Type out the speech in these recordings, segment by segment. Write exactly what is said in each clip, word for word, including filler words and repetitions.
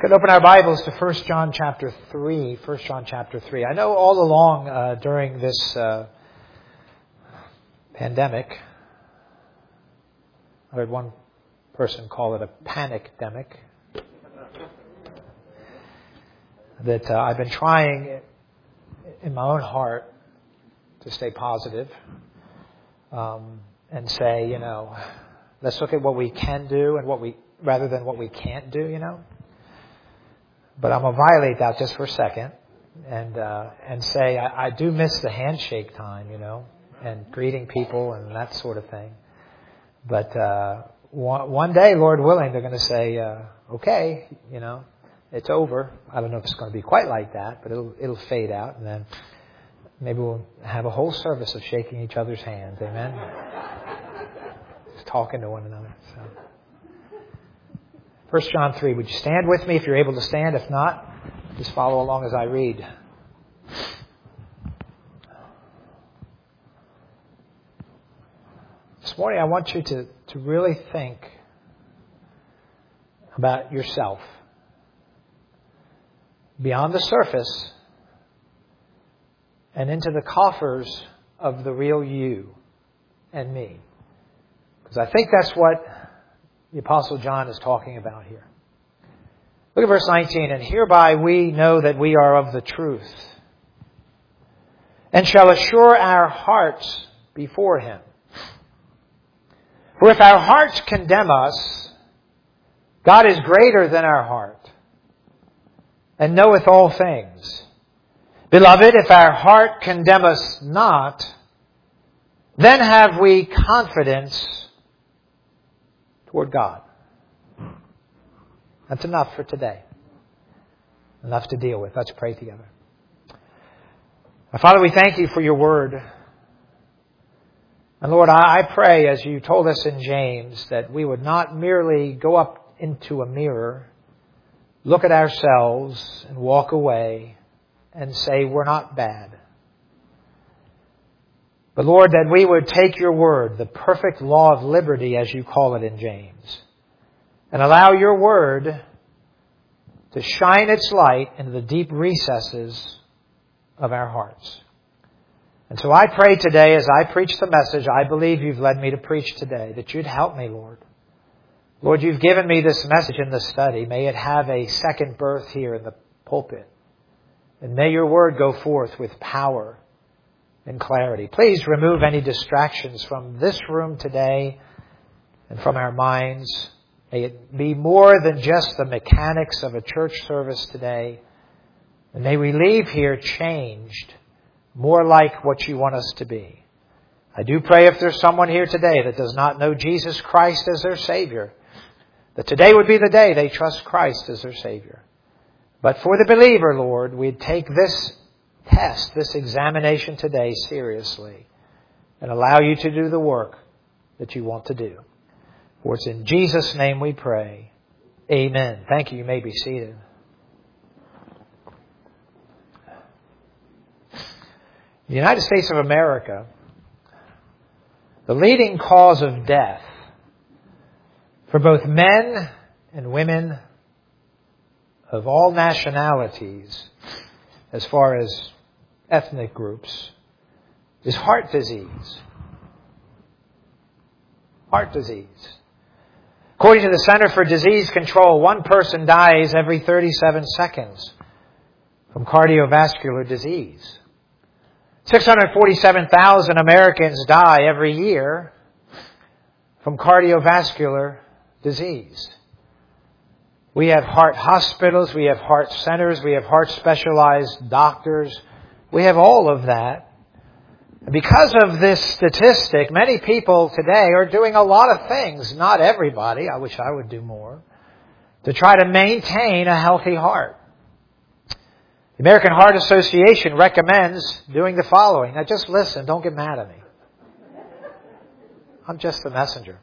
Let's go open our Bibles to First John chapter three. First John chapter three. I know all along uh, during this uh, pandemic, I heard one person call it a panic-demic, that uh, I've been trying in my own heart to stay positive um, and say, you know, let's look at what we can do and what we rather than what we can't do, you know. But I'm going to violate that just for a second and uh, and say I, I do miss the handshake time, you know, and greeting people and that sort of thing. But uh, one, one day, Lord willing, they're going to say, uh, okay, you know, it's over. I don't know if it's going to be quite like that, but it'll it'll fade out, and then maybe we'll have a whole service of shaking each other's hands. Amen. Just talking to one another. So. First John three. Would you stand with me if you're able to stand? If not, just follow along as I read. This morning I want you to, to really think about yourself. Beyond the surface and into the coffers of the real you and me. Because I think that's what the Apostle John is talking about here. Look at verse nineteen. And hereby we know that we are of the truth, and shall assure our hearts before Him. For if our hearts condemn us, God is greater than our heart, and knoweth all things. Beloved, if our heart condemn us not, then have we confidence toward God. That's enough for today. Enough to deal with. Let's pray together. Our Father, we thank You for Your word. And Lord, I pray, as You told us in James, that we would not merely go up into a mirror, look at ourselves and walk away and say we're not bad. But Lord, that we would take Your word, the perfect law of liberty, as You call it in James, and allow Your word to shine its light into the deep recesses of our hearts. And so I pray today, as I preach the message I believe You've led me to preach today, that You'd help me, Lord. Lord, You've given me this message in the study. May it have a second birth here in the pulpit. And may Your word go forth with power and clarity. Please remove any distractions from this room today and from our minds. May it be more than just the mechanics of a church service today. And may we leave here changed, more like what You want us to be. I do pray if there's someone here today that does not know Jesus Christ as their Savior, that today would be the day they trust Christ as their Savior. But for the believer, Lord, we'd take this test, this examination today seriously and allow You to do the work that You want to do. For it's in Jesus' name we pray. Amen. Thank you. You may be seated. In the United States of America, the leading cause of death for both men and women of all nationalities, as far as ethnic groups, is heart disease. Heart disease. According to the Center for Disease Control, one person dies every thirty-seven seconds from cardiovascular disease. six hundred forty-seven thousand Americans die every year from cardiovascular disease. We have heart hospitals, we have heart centers, we have heart specialized doctors. We have all of that. And because of this statistic, many people today are doing a lot of things, not everybody, I wish I would do more, to try to maintain a healthy heart. The American Heart Association recommends doing the following. Now just listen, don't get mad at me. I'm just the messenger.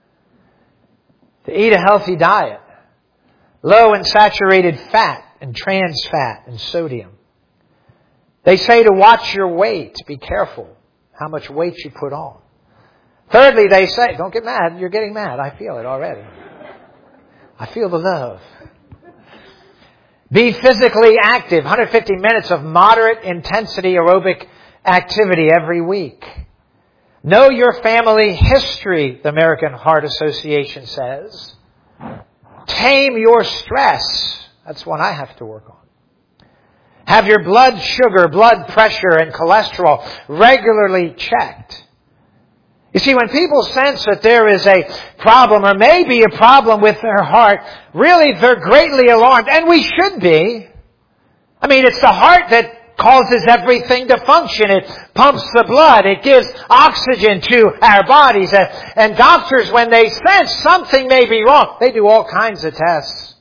To eat a healthy diet, low in saturated fat and trans fat and sodium. They say to watch your weight. Be careful how much weight you put on. Thirdly, they say, don't get mad. You're getting mad. I feel it already. I feel the love. Be physically active, one hundred fifty minutes of moderate intensity aerobic activity every week. Know your family history, the American Heart Association says. Tame your stress. That's one I have to work on. Have your blood sugar, blood pressure, and cholesterol regularly checked. You see, when people sense that there is a problem or maybe a problem with their heart, really they're greatly alarmed. And we should be. I mean, it's the heart that causes everything to function. It pumps the blood. It gives oxygen to our bodies. And doctors, when they sense something may be wrong, they do all kinds of tests.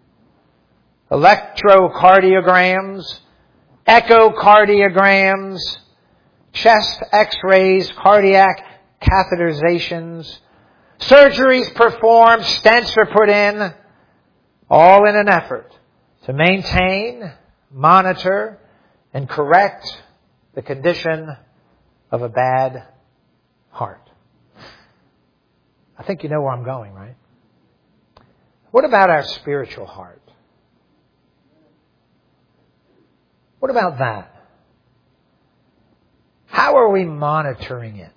Electrocardiograms, echocardiograms, chest x-rays, cardiac catheterizations, surgeries performed, stents are put in, all in an effort to maintain, monitor, and correct the condition of a bad heart. I think you know where I'm going, right? What about our spiritual heart? What about that? How are we monitoring it?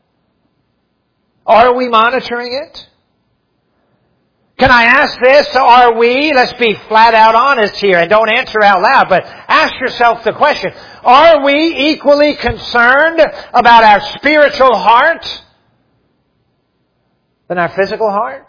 Are we monitoring it? Can I ask this? Are we, let's be flat out honest here and don't answer out loud, but ask yourself the question, are we equally concerned about our spiritual heart than our physical heart?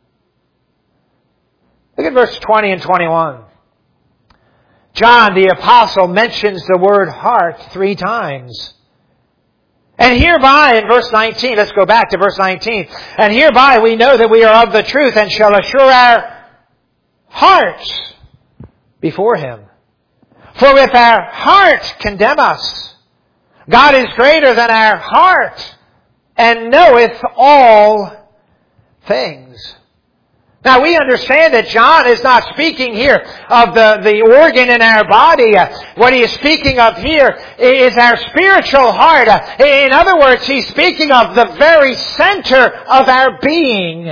Look at verse twenty and twenty-one. John the Apostle mentions the word heart three times. And hereby, in verse nineteen, let's go back to verse nineteen. And hereby we know that we are of the truth and shall assure our hearts before Him. For if our heart condemn us, God is greater than our heart and knoweth all things. Now we understand that John is not speaking here of the, the organ in our body. Uh, what he is speaking of here is our spiritual heart. Uh, in other words, he's speaking of the very center of our being.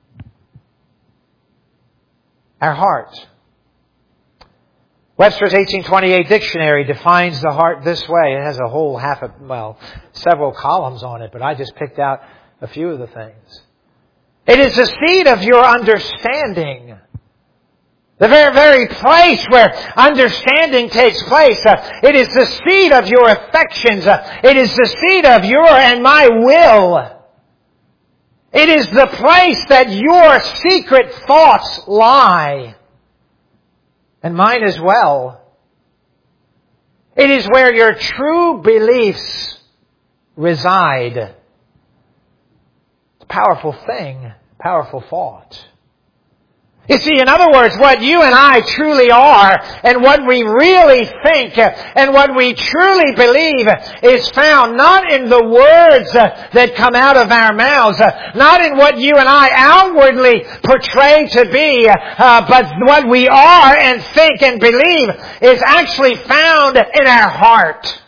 Our heart. Webster's eighteen twenty-eight dictionary defines the heart this way. It has a whole half of, well, several columns on it, but I just picked out a few of the things. It is the seat of your understanding. The very, very place where understanding takes place. Uh, it is the seat of your affections. Uh, it is the seat of your and my will. It is the place that your secret thoughts lie. And mine as well. It is where your true beliefs reside. Powerful thing, powerful thought. You see, in other words, what you and I truly are and what we really think and what we truly believe is found not in the words that come out of our mouths, not in what you and I outwardly portray to be, uh, but what we are and think and believe is actually found in our heart.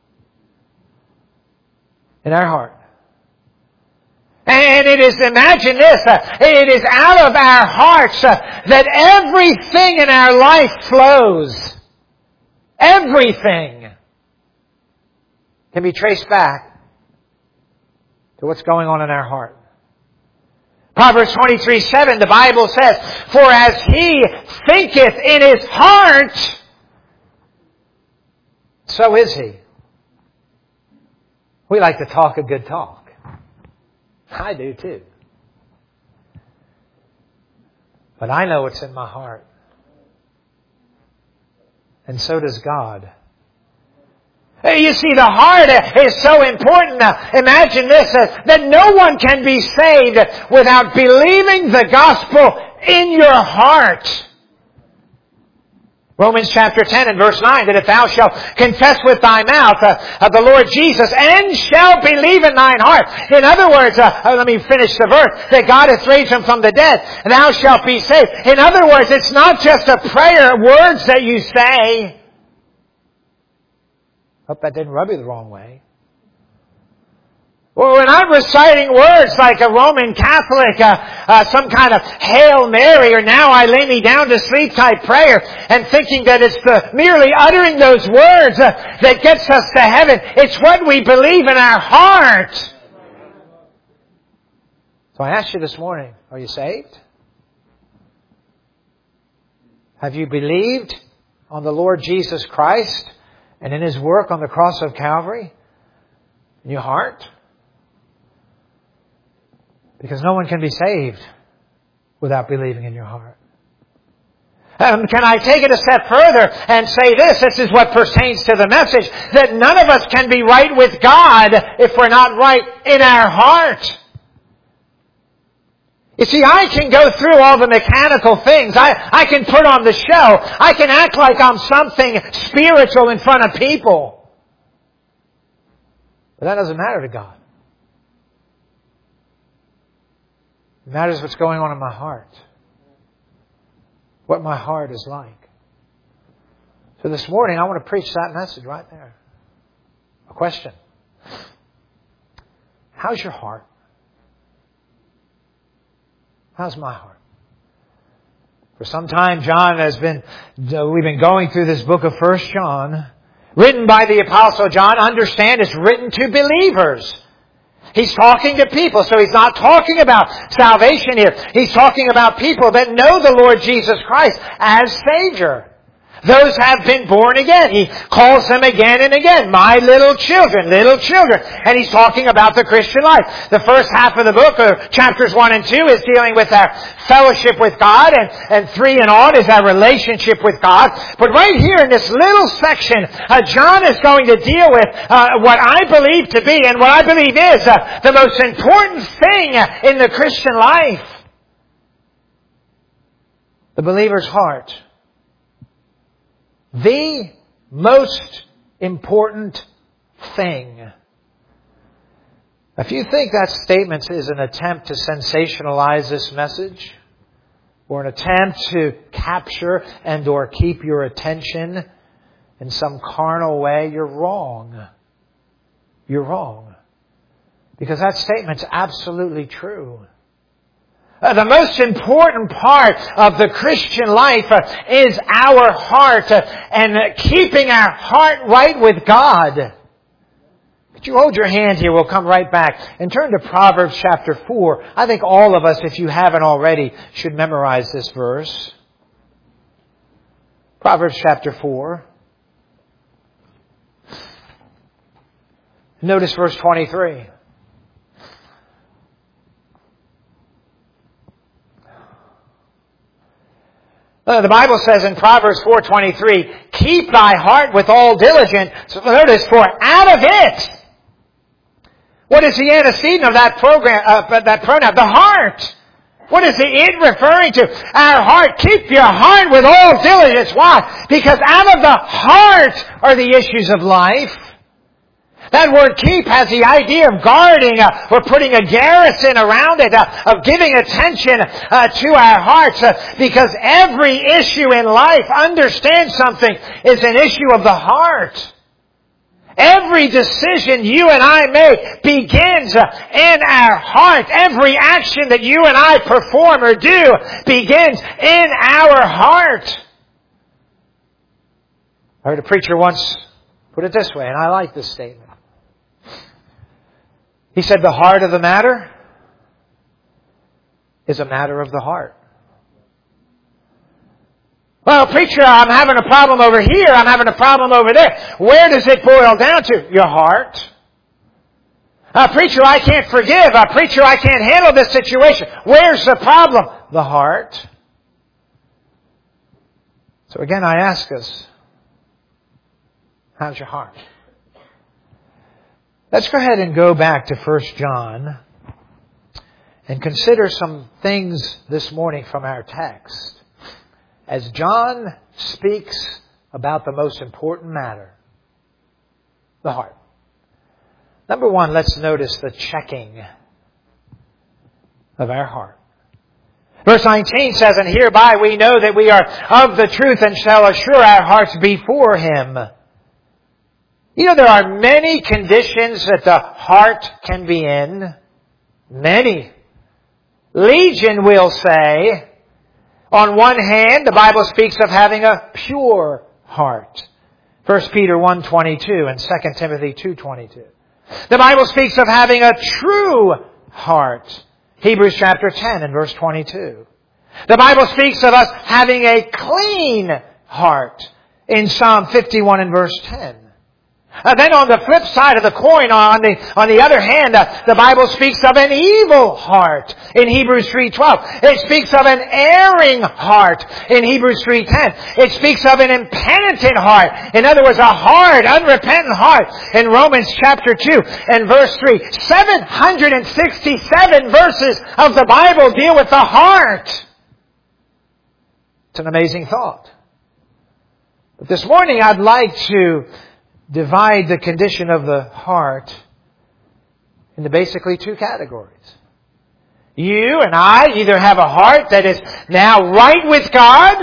In our heart. And it is, imagine this, uh, it is out of our hearts uh, that everything in our life flows. Everything can be traced back to what's going on in our heart. Proverbs twenty-three seven, the Bible says, for as he thinketh in his heart, so is he. We like to talk a good talk. I do too. But I know what's in my heart. And so does God. You see, the heart is so important. Imagine this, that no one can be saved without believing the gospel in your heart. Romans chapter ten and verse nine, that if thou shalt confess with thy mouth uh, uh, the Lord Jesus and shalt believe in thine heart. In other words, uh, uh, let me finish the verse, that God hath raised him from the dead, thou shalt be saved. In other words, it's not just a prayer, words that you say. Hope that didn't rub you the wrong way. Or when I'm reciting words like a Roman Catholic, uh, uh, some kind of Hail Mary, or now I lay me down to sleep type prayer, and thinking that it's the merely uttering those words uh, that gets us to heaven. It's what we believe in our heart. So I ask you this morning, are you saved? Have you believed on the Lord Jesus Christ and in His work on the cross of Calvary in your heart? Because no one can be saved without believing in your heart. Um, can I take it a step further and say this? This is what pertains to the message. That none of us can be right with God if we're not right in our heart. You see, I can go through all the mechanical things. I, I can put on the show. I can act like I'm something spiritual in front of people. But that doesn't matter to God. It matters what's going on in my heart. What my heart is like. So this morning I want to preach that message right there. A question. How's your heart? How's my heart? For some time John has been, we've been going through this book of First John, written by the Apostle John. Understand, it's written to believers. He's talking to people, so he's not talking about salvation here. He's talking about people that know the Lord Jesus Christ as Savior. Those have been born again. He calls them again and again, my little children, little children. And he's talking about the Christian life. The first half of the book, or chapters one and two, is dealing with our fellowship with God, and, and three and on is our relationship with God. But right here in this little section, uh, John is going to deal with uh, what I believe to be, and what I believe is uh, the most important thing in the Christian life. The believer's heart. The most important thing. If you think that statement is an attempt to sensationalize this message, or an attempt to capture and or keep your attention in some carnal way, you're wrong. You're wrong. Because that statement's absolutely true. Uh, the most important part of the Christian life uh, is our heart uh, and uh, keeping our heart right with God. Could you hold your hand here? We'll come right back and turn to Proverbs chapter four. I think all of us, if you haven't already, should memorize this verse. Proverbs chapter four. Notice verse twenty-three. Uh, the Bible says in Proverbs four twenty-three, keep thy heart with all diligence. So notice, for out of it. What is the antecedent of that program? Uh, that pronoun, the heart. What is the it referring to? Our heart. Keep your heart with all diligence. Why? Because out of the heart are the issues of life. That word keep has the idea of guarding uh, or putting a garrison around it, uh, of giving attention uh, to our hearts. Uh, because every issue in life, understand something, is an issue of the heart. Every decision you and I make begins uh, in our heart. Every action that you and I perform or do begins in our heart. I heard a preacher once put it this way, and I like this statement. He said, the heart of the matter is a matter of the heart. Well, preacher, I'm having a problem over here. I'm having a problem over there. Where does it boil down to? Your heart. Uh, preacher, I can't forgive. Uh, preacher, I can't handle this situation. Where's the problem? The heart. So again, I ask us, how's your heart? Let's go ahead and go back to First John and consider some things this morning from our text. As John speaks about the most important matter, the heart. Number one, let's notice the checking of our heart. Verse nineteen says, and hereby we know that we are of the truth and shall assure our hearts before Him. You know, there are many conditions that the heart can be in. Many. Legion, we'll say. On one hand, the Bible speaks of having a pure heart. First Peter one twenty-two and Second Timothy two twenty-two. The Bible speaks of having a true heart. Hebrews chapter ten and verse twenty-two. The Bible speaks of us having a clean heart in Psalm fifty-one and verse ten. Uh, then on the flip side of the coin, on the on the other hand, uh, the Bible speaks of an evil heart in Hebrews three twelve. It speaks of an erring heart in Hebrews three ten. It speaks of an impenitent heart. In other words, a hard, unrepentant heart in Romans chapter two and verse three. seven hundred sixty-seven verses of the Bible deal with the heart. It's an amazing thought. But this morning I'd like to divide the condition of the heart into basically two categories. You and I either have a heart that is now right with God,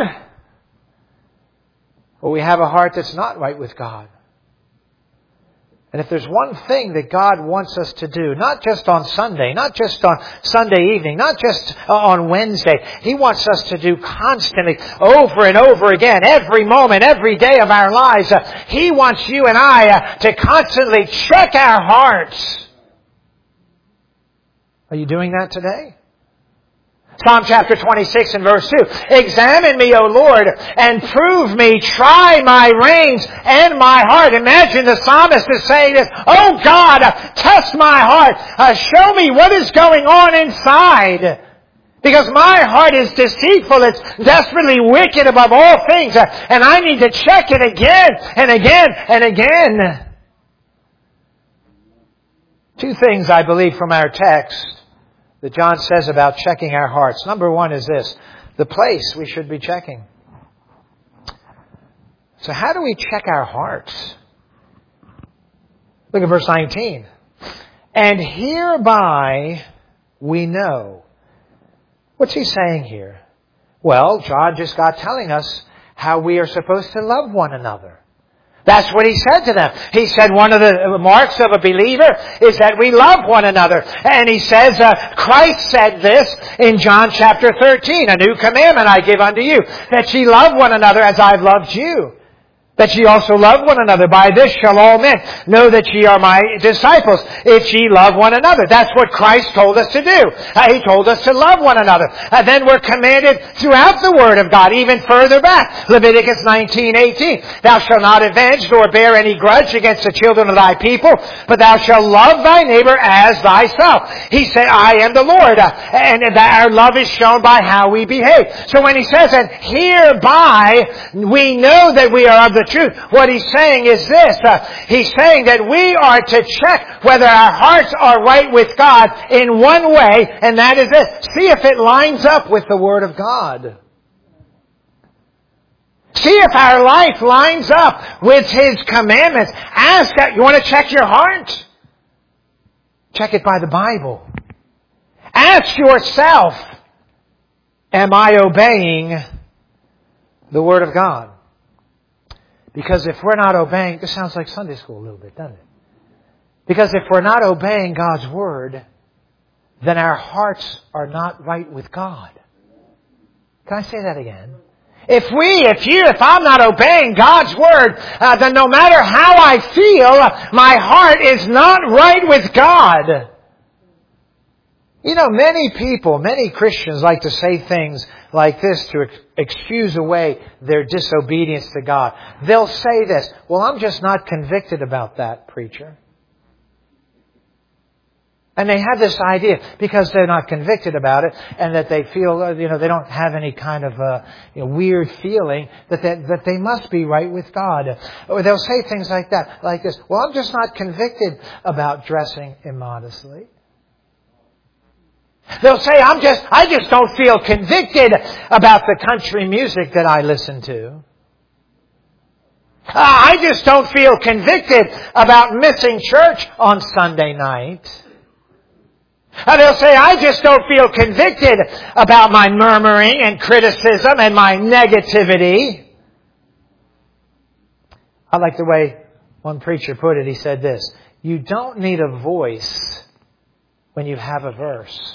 or we have a heart that's not right with God. And if there's one thing that God wants us to do, not just on Sunday, not just on Sunday evening, not just on Wednesday, He wants us to do constantly, over and over again, every moment, every day of our lives. Uh, he wants you and I uh, to constantly check our hearts. Are you doing that today? Psalm chapter twenty-six and verse two. Examine me, O Lord, and prove me. Try my reins and my heart. Imagine the psalmist is saying this. Oh God, test my heart. Uh, show me what is going on inside. Because my heart is deceitful. It's desperately wicked above all things. Uh, and I need to check it again and again and again. Two things I believe from our text that John says about checking our hearts. Number one is this, the place we should be checking. So how do we check our hearts? Look at verse nineteen. And hereby we know. What's he saying here? Well, John just got telling us how we are supposed to love one another. That's what he said to them. He said one of the marks of a believer is that we love one another. And he says, uh, Christ said this in John chapter thirteen, a new commandment I give unto you, that ye love one another as I've loved you. That ye also love one another. By this shall all men know that ye are my disciples, if ye love one another. That's what Christ told us to do. Uh, he told us to love one another. Uh, then we're commanded throughout the Word of God, even further back. Leviticus nineteen eighteen. Thou shalt not avenge nor bear any grudge against the children of thy people, but thou shalt love thy neighbor as thyself. He said, I am the Lord. Uh, and that our love is shown by how we behave. So when he says, and hereby we know that we are of the truth. What he's saying is this. Uh, he's saying that we are to check whether our hearts are right with God in one way, and that is this. See if it lines up with the Word of God. See if our life lines up with His commandments. Ask that. You want to check your heart? Check it by the Bible. Ask yourself, am I obeying the Word of God? Because if we're not obeying, this sounds like Sunday school a little bit, doesn't it? Because if we're not obeying God's Word, then our hearts are not right with God. Can I say that again? If we, if you, if I'm not obeying God's Word, uh, then no matter how I feel, my heart is not right with God. You know, many people, many Christians like to say things like this to ex- excuse away their disobedience to God. They'll say this, well, I'm just not convicted about that, preacher. And they have this idea, because they're not convicted about it, and that they feel, uh, you know, they don't have any kind of uh, you know, weird feeling, that they, that they must be right with God. Or they'll say things like that, like this, well, I'm just not convicted about dressing immodestly. They'll say, I'm just, I just don't feel convicted about the country music that I listen to. Uh, I just don't feel convicted about missing church on Sunday night. Uh, they'll say, I just don't feel convicted about my murmuring and criticism and my negativity. I like the way One preacher put it, he said this, you don't need a voice when you have a verse.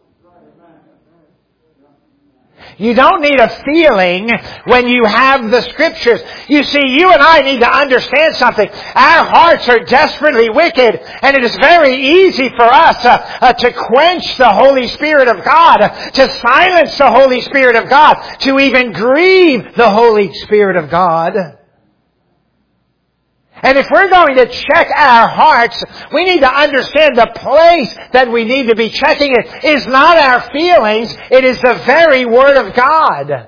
You don't need a feeling when you have the Scriptures. You see, you and I need to understand something. Our hearts are desperately wicked, and it is very easy for us uh, uh, to quench the Holy Spirit of God, uh, to silence the Holy Spirit of God, to even grieve the Holy Spirit of God. And if we're going to check our hearts, we need to understand the place that we need to be checking it is not our feelings, it is the very Word of God.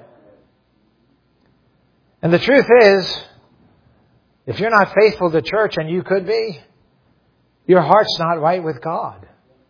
And the truth is, if you're not faithful to church, and you could be, your heart's not right with God.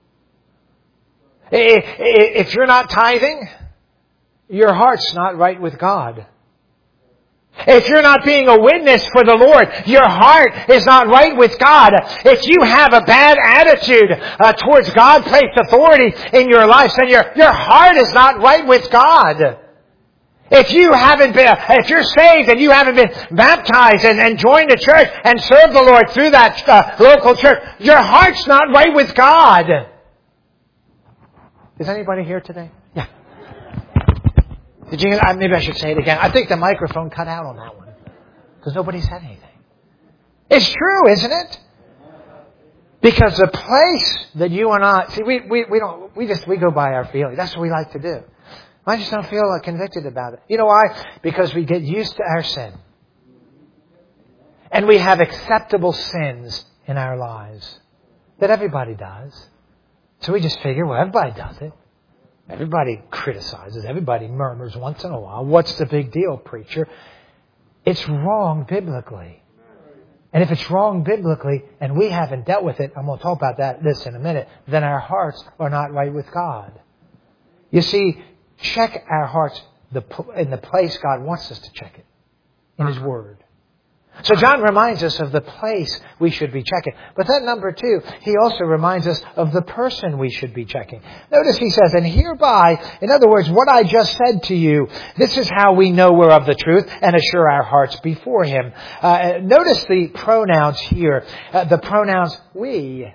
If you're not tithing, your heart's not right with God. If you're not being a witness for the Lord, your heart is not right with God. If you have a bad attitude uh, towards God-placed authority in your life, then your, your heart is not right with God. If you haven't been, if you're saved and you haven't been baptized and, and joined the church and served the Lord through that uh, local church, your heart's not right with God. Is anybody here today? Yeah. Did you? Maybe I should say it again. I think the microphone cut out on that one because nobody said anything. It's true, isn't it? Because the place that you and I see, we we we don't we just we go by our feelings. That's what we like to do. I just don't feel convicted about it. You know why? Because we get used to our sin, and we have acceptable sins in our lives that everybody does. So we just figure, well, everybody does it. Everybody criticizes. Everybody murmurs once in a while. What's the big deal, preacher? It's wrong biblically. And if it's wrong biblically and we haven't dealt with it, I'm going to talk about that this in a minute, then our hearts are not right with God. You see, check our hearts in the place God wants us to check it, in His Word. So John reminds us of the place we should be checking. But then number two, he also reminds us of the person we should be checking. Notice he says, and hereby, in other words, what I just said to you, this is how we know we're of the truth and assure our hearts before Him. Uh, notice the pronouns here, uh, the pronouns we.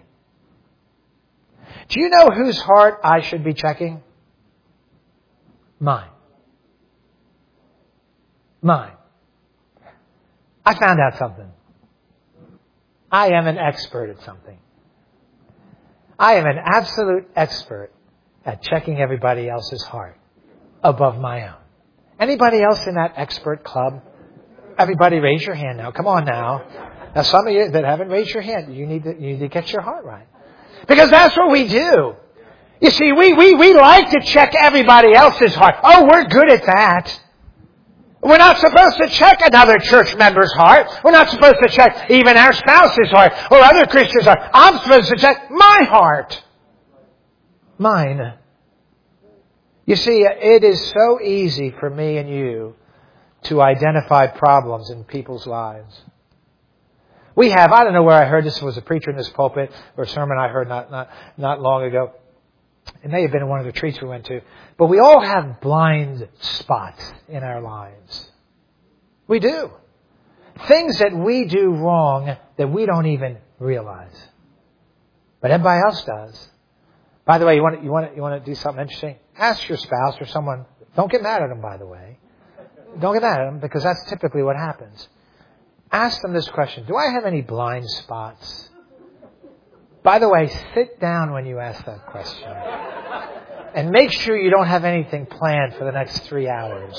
Do you know whose heart I should be checking? Mine. Mine. I found out something. I am an expert at something. I am an absolute expert at checking everybody else's heart above my own. Anybody else in that expert club? Everybody raise your hand now. Come on now. Now some of you that haven't raised your hand, you need to, you need to get your heart right. Because that's what we do. You see, we, we, we like to check everybody else's heart. Oh, we're good at that. We're not supposed to check another church member's heart. We're not supposed to check even our spouse's heart or other Christians' heart. I'm supposed to check my heart. Mine. You see, it is so easy for me and you to identify problems in people's lives. We have, I don't know where I heard this, was a preacher in this pulpit or a sermon I heard not, not, not long ago. It may have been in one of the retreats we went to. But we all have blind spots in our lives. We do. Things that we do wrong that we don't even realize. But everybody else does. By the way, you want to, you want to, you want to do something interesting? Ask your spouse or someone. Don't get mad at them, by the way. Don't get mad at them because that's typically what happens. Ask them this question. Do I have any blind spots? By the way, sit down when you ask that question. And make sure you don't have anything planned for the next three hours.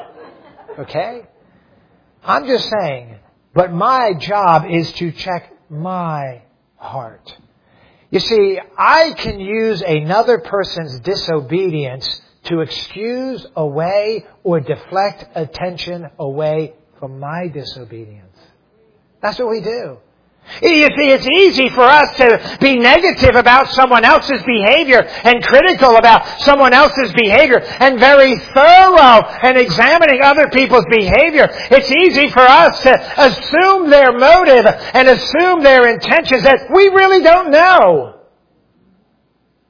Okay? I'm just saying, but my job is to check my heart. You see, I can use another person's disobedience to excuse away or deflect attention away from my disobedience. That's what we do. You see, it's easy for us to be negative about someone else's behavior and critical about someone else's behavior and very thorough in examining other people's behavior. It's easy for us to assume their motive and assume their intentions that we really don't know.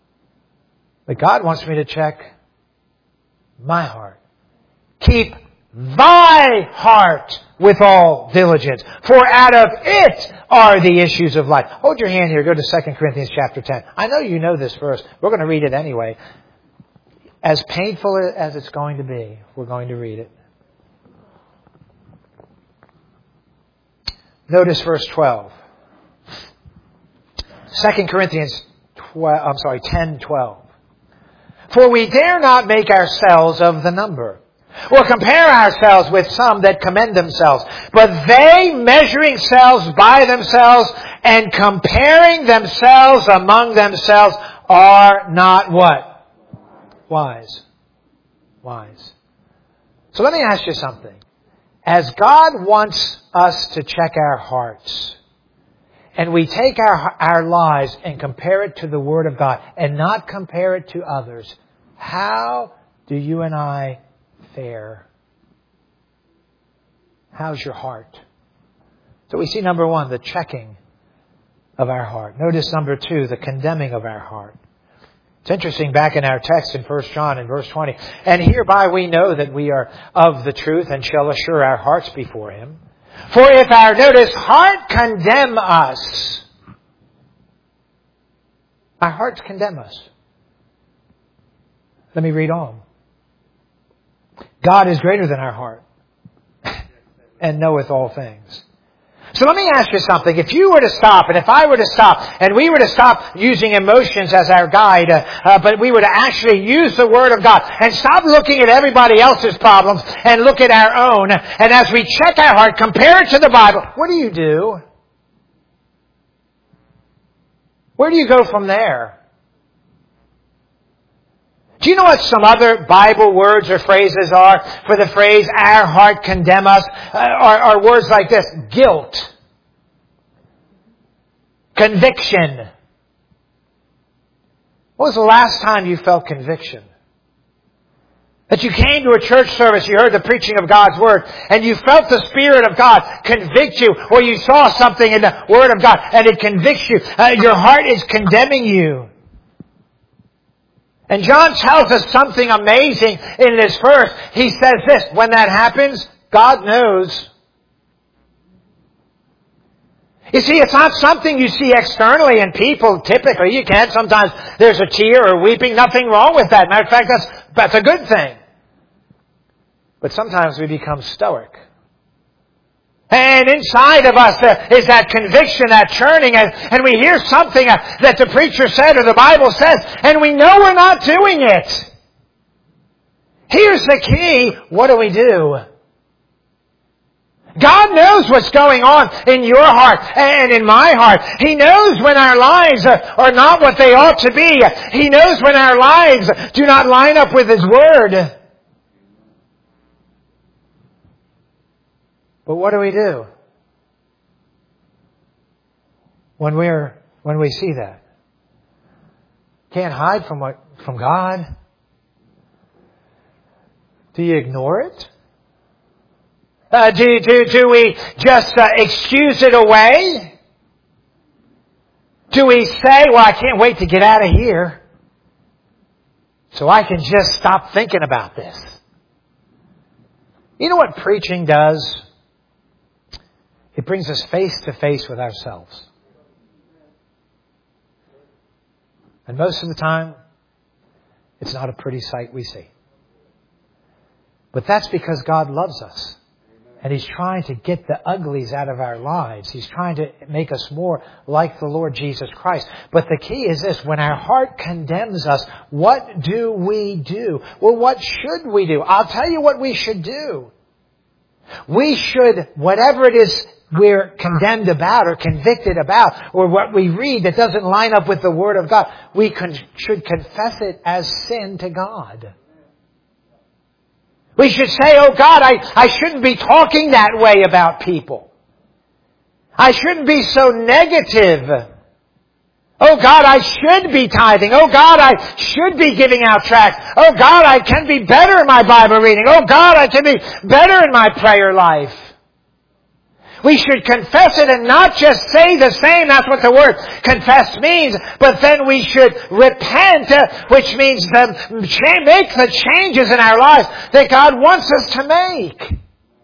But God wants me to check my heart. Keep thy heart with all diligence, for out of it are the issues of life. Hold your hand here. Go to Second Corinthians chapter ten. I know you know this verse. We're going to read it anyway. As painful as it's going to be, we're going to read it. Notice verse twelve. Second Corinthians twelve, I'm sorry, ten twelve. For we dare not make ourselves of the number, or compare ourselves with some that commend themselves. But they, measuring selves by themselves and comparing themselves among themselves, are not what? Wise. Wise. So let me ask you something. As God wants us to check our hearts, and we take our, our lives and compare it to the Word of God, and not compare it to others, how do you and I fare? How's your heart? So we see, number one, the checking of our heart. Notice number two, the condemning of our heart. It's interesting, back in our text in First John in verse twenty, and hereby we know that we are of the truth and shall assure our hearts before Him. For if our, notice, heart condemn us, our hearts condemn us. Let me read on. God is greater than our heart and knoweth all things. So let me ask you something. If you were to stop, and if I were to stop, and we were to stop using emotions as our guide, uh, uh, but we were to actually use the Word of God and stop looking at everybody else's problems and look at our own, and as we check our heart, compare it to the Bible, what do you do? Where do you go from there? Do you know what some other Bible words or phrases are for the phrase, our heart condemn us? Uh, are, are words like this: guilt, conviction. When was the last time you felt conviction? That you came to a church service, you heard the preaching of God's Word, and you felt the Spirit of God convict you, or you saw something in the Word of God and it convicts you. Uh, your heart is condemning you. And John tells us something amazing in this verse. He says this: when that happens, God knows. You see, it's not something you see externally in people. Typically, you can. Sometimes there's a tear or weeping. Nothing wrong with that. Matter of fact, that's, that's a good thing. But sometimes we become stoic. And inside of us uh, is that conviction, that churning, and, and we hear something uh, that the preacher said or the Bible says, and we know we're not doing it. Here's the key. What do we do? God knows what's going on in your heart and in my heart. He knows when our lives are not what they ought to be. He knows when our lives do not line up with His Word. But what do we do when we're when we see that? Can't hide from what from God. Do you ignore it? Uh, do do do we just uh, excuse it away? Do we say, "Well, I can't wait to get out of here, so I can just stop thinking about this"? You know what preaching does? It brings us face to face with ourselves. And most of the time, it's not a pretty sight we see. But that's because God loves us. And He's trying to get the uglies out of our lives. He's trying to make us more like the Lord Jesus Christ. But the key is this: when our heart condemns us, what do we do? Well, what should we do? I'll tell you what we should do. We should, whatever it is we're condemned about or convicted about, or what we read that doesn't line up with the Word of God, we con- should confess it as sin to God. We should say, "Oh God, I, I shouldn't be talking that way about people. I shouldn't be so negative. Oh God, I should be tithing. Oh God, I should be giving out tracts. Oh God, I can be better in my Bible reading. Oh God, I can be better in my prayer life." We should confess it and not just say the same. That's what the word confess means. But then we should repent, uh, which means um, cha- make the changes in our lives that God wants us to make.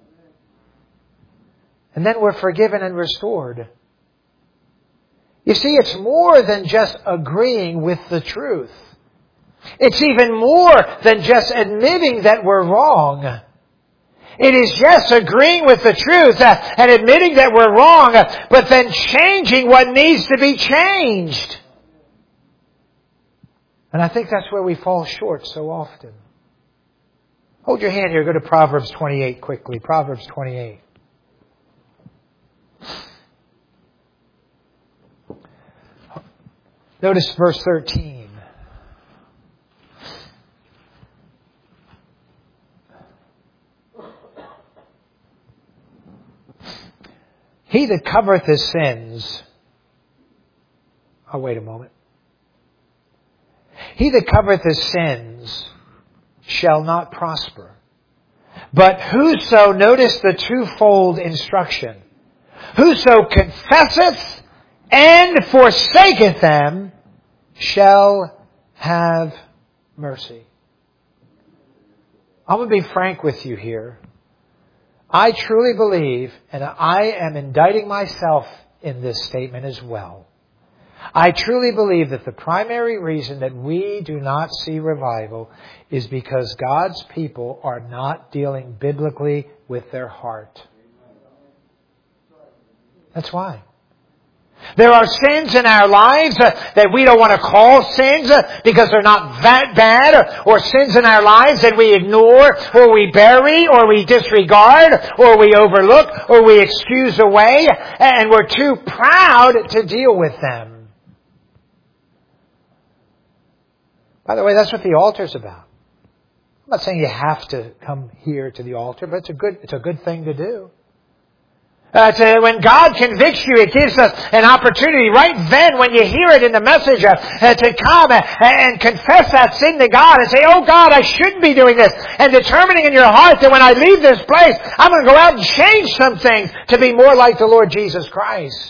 And then we're forgiven and restored. You see, it's more than just agreeing with the truth. It's even more than just admitting that we're wrong. It is yes, agreeing with the truth uh, and admitting that we're wrong, uh, but then changing what needs to be changed. And I think that's where we fall short so often. Hold your hand here. Go to Proverbs twenty-eight quickly. Proverbs twenty-eight. Notice verse thirteen. He that covereth his sins... Oh, wait a moment. He that covereth his sins shall not prosper. But whoso, notice the twofold instruction, whoso confesseth and forsaketh them shall have mercy. I'm going to be frank with you here. I truly believe, and I am indicting myself in this statement as well, I truly believe that the primary reason that we do not see revival is because God's people are not dealing biblically with their heart. That's why. There are sins in our lives uh, that we don't want to call sins uh, because they're not that bad, or, or sins in our lives that we ignore, or we bury, or we disregard, or we overlook, or we excuse away, and we're too proud to deal with them. By the way, that's what the altar's about. I'm not saying you have to come here to the altar, but it's a good, it's a good thing to do. Uh, to, when God convicts you, it gives us an opportunity right then when you hear it in the message uh, uh, to come and, and confess that sin to God and say, oh God, I shouldn't be doing this. And determining in your heart that when I leave this place, I'm going to go out and change some things to be more like the Lord Jesus Christ.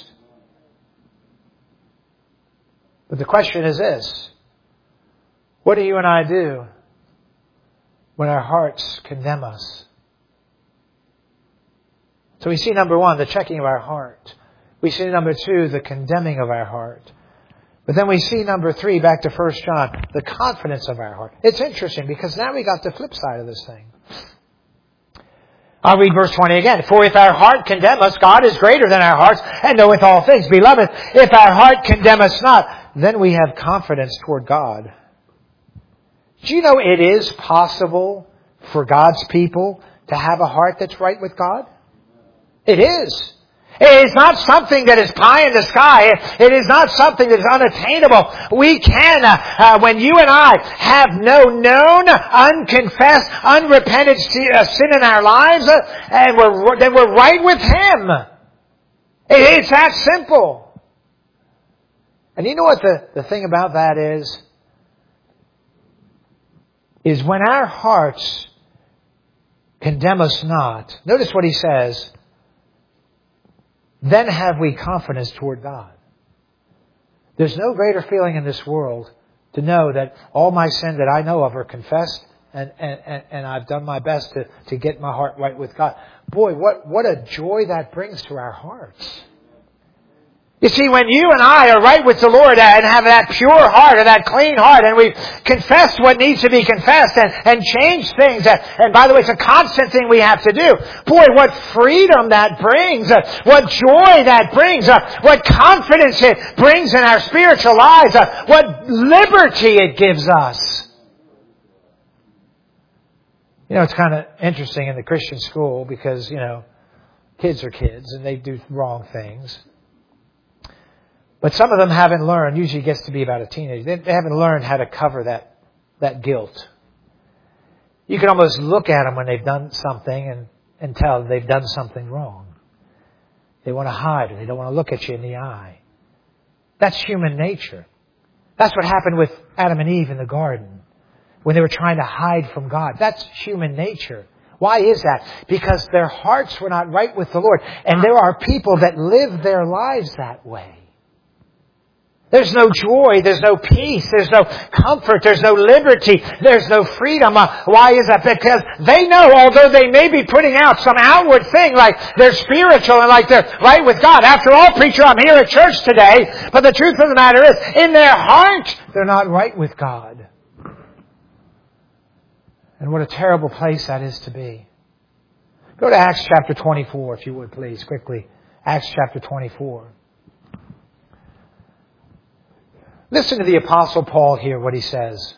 But the question is this: what do you and I do when our hearts condemn us? So we see number one, the checking of our heart. We see number two, the condemning of our heart. But then we see number three, back to First John, the confidence of our heart. It's interesting because now we got the flip side of this thing. I'll read verse twenty again. For if our heart condemn us, God is greater than our hearts and knoweth all things. Beloved, if our heart condemn us not, then we have confidence toward God. Do you know it is possible for God's people to have a heart that's right with God? It is. It is not something that is pie in the sky. It is not something that is unattainable. We can, uh, uh, when you and I have no known, unconfessed, unrepented sin in our lives, uh, and we're, then we're right with Him. It, it's that simple. And you know what the, the thing about that is? Is when our hearts condemn us not, notice what he says, then have we confidence toward God. There's no greater feeling in this world to know that all my sins that I know of are confessed, and, and, and, and I've done my best to, to get my heart right with God. Boy, what, what a joy that brings to our hearts. You see, when you and I are right with the Lord and have that pure heart or that clean heart, and we've confessed what needs to be confessed and, and changed things, and by the way, it's a constant thing we have to do. Boy, what freedom that brings, what joy that brings, what confidence it brings in our spiritual lives, what liberty it gives us. You know, it's kind of interesting in the Christian school because, you know, kids are kids and they do wrong things. But some of them haven't learned, usually it gets to be about a teenager, they haven't learned how to cover that, that guilt. You can almost look at them when they've done something and, and tell they've done something wrong. They want to hide or they don't want to look at you in the eye. That's human nature. That's what happened with Adam and Eve in the garden when they were trying to hide from God. That's human nature. Why is that? Because their hearts were not right with the Lord. And there are people that live their lives that way. There's no joy, there's no peace, there's no comfort, there's no liberty, there's no freedom. Uh, why is that? Because they know, although they may be putting out some outward thing like they're spiritual and like they're right with God. After all, preacher, I'm here at church today. But the truth of the matter is, in their heart, they're not right with God. And what a terrible place that is to be. Go to Acts chapter twenty-four, if you would please, quickly. Acts chapter twenty-four. Listen to the Apostle Paul here, what he says.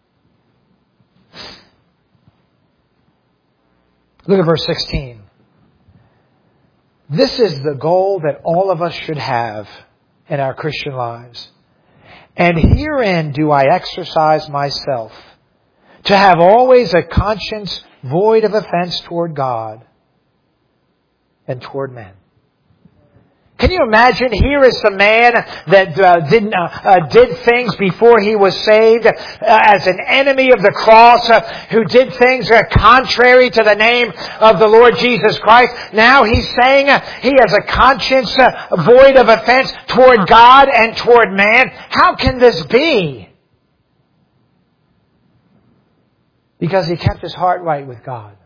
Look at verse sixteen. This is the goal that all of us should have in our Christian lives. And herein do I exercise myself, to have always a conscience void of offense toward God and toward men. Can you imagine? Here is the man that uh, did, uh, uh, did things before he was saved uh, as an enemy of the cross, uh, who did things uh, contrary to the name of the Lord Jesus Christ. Now he's saying uh, he has a conscience uh, void of offense toward God and toward man. How can this be? Because he kept his heart right with God.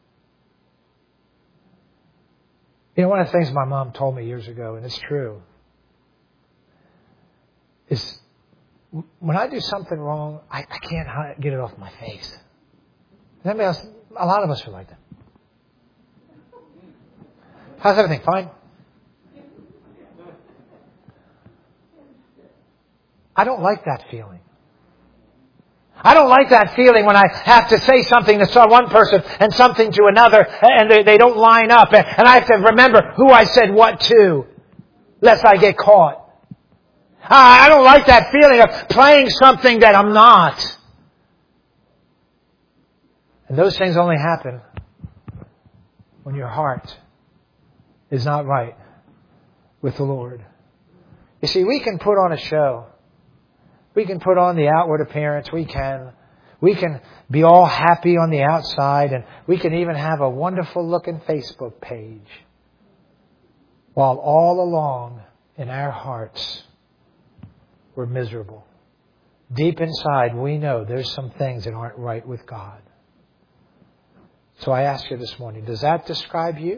You know, one of the things my mom told me years ago, and it's true, is when I do something wrong, I, I can't hide, get it off my face. Anybody else? A lot of us are like that. How's everything? Fine? I don't like that feeling. I don't like that feeling when I have to say something to one person and something to another and they, they don't line up. And I have to remember who I said what to, lest I get caught. I don't like that feeling of playing something that I'm not. And those things only happen when your heart is not right with the Lord. You see, we can put on a show. We can put on the outward appearance. We can. We can be all happy on the outside. And we can even have a wonderful looking Facebook page. While all along in our hearts, we're miserable. Deep inside, we know there's some things that aren't right with God. So I ask you this morning, does that describe you?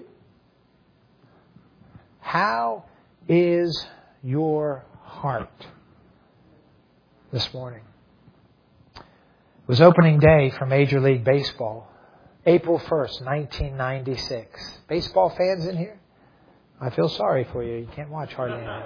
How is your heart this morning? It was opening day for Major League Baseball. April first, nineteen ninety-six. Baseball fans in here? I feel sorry for you. You can't watch hardly anything.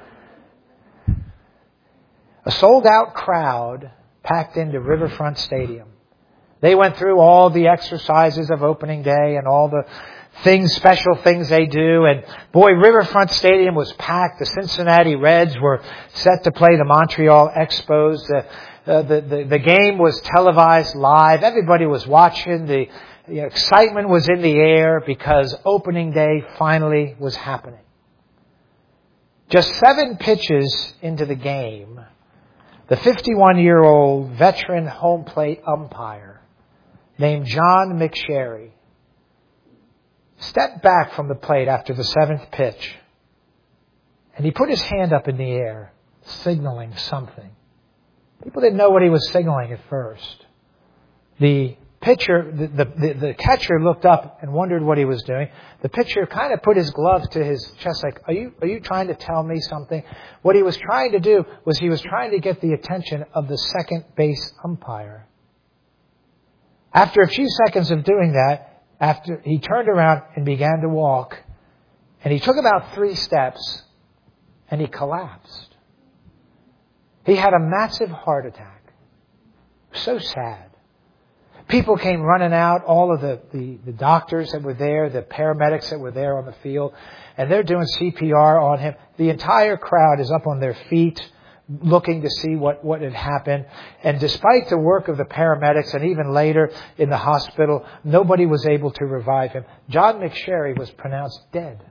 A sold-out crowd packed into Riverfront Stadium. They went through all the exercises of opening day and all the things, special things they do. And boy, Riverfront Stadium was packed. The Cincinnati Reds were set to play the Montreal Expos. The, uh, the, the, the game was televised live. Everybody was watching. The, the excitement was in the air because opening day finally was happening. Just seven pitches into the game, the fifty-one-year-old veteran home plate umpire named John McSherry stepped back from the plate after the seventh pitch, and he put his hand up in the air, signaling something. People didn't know what he was signaling at first. The pitcher, the, the, the catcher looked up and wondered what he was doing. The pitcher kind of put his glove to his chest like, are you, are you trying to tell me something? What he was trying to do was he was trying to get the attention of the second base umpire. After a few seconds of doing that, after he turned around and began to walk, and he took about three steps, and he collapsed. He had a massive heart attack. So sad. People came running out, all of the, the, the doctors that were there, the paramedics that were there on the field, and they're doing C P R on him. The entire crowd is up on their feet, looking to see what, what had happened. And despite the work of the paramedics and even later in the hospital, nobody was able to revive him. John McSherry was pronounced dead.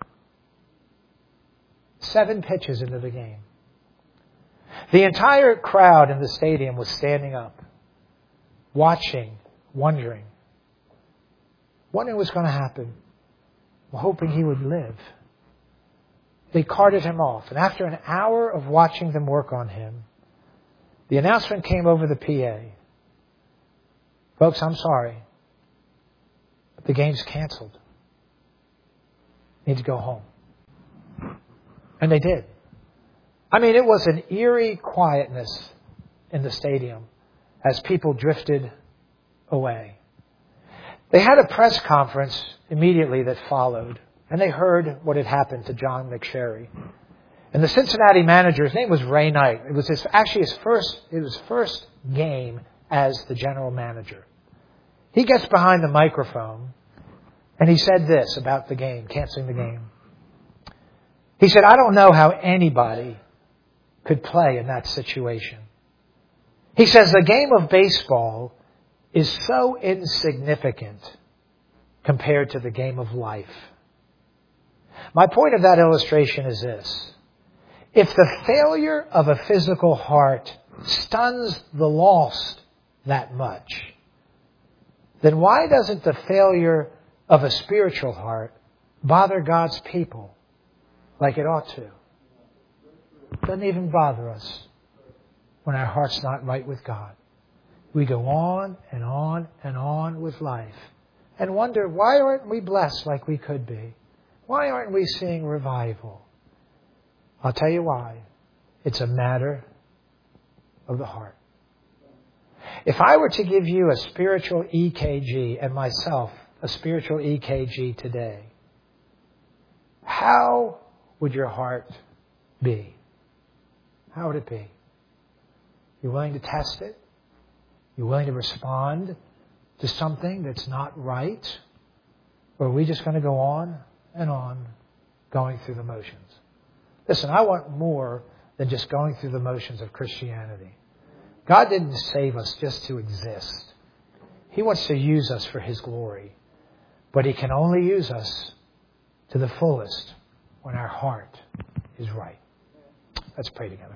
Seven pitches into the game. The entire crowd in the stadium was standing up, watching, wondering. wondering what's going to happen, hoping he would live. They carted him off. And after an hour of watching them work on him, the announcement came over the P A. Folks, I'm sorry, but the game's canceled. You need to go home. And they did. I mean, it was an eerie quietness in the stadium as people drifted away. They had a press conference immediately that followed, and they heard what had happened to John McSherry. And the Cincinnati manager, his name was Ray Knight. It was his, actually his first, it was his first game as the general manager. He gets behind the microphone and he said this about the game, canceling the game. He said, I don't know how anybody could play in that situation. He says the game of baseball is so insignificant compared to the game of life. My point of that illustration is this. If the failure of a physical heart stuns the lost that much, then why doesn't the failure of a spiritual heart bother God's people like it ought to? It doesn't even bother us when our heart's not right with God. We go on and on and on with life and wonder, why aren't we blessed like we could be? Why aren't we seeing revival? I'll tell you why. It's a matter of the heart. If I were to give you a spiritual E K G and myself a spiritual E K G today, how would your heart be? How would it be? You willing to test it? You willing to respond to something that's not right? Or are we just going to go on and on going through the motions? Listen, I want more than just going through the motions of Christianity. God didn't save us just to exist. He wants to use us for His glory. But He can only use us to the fullest when our heart is right. Let's pray together.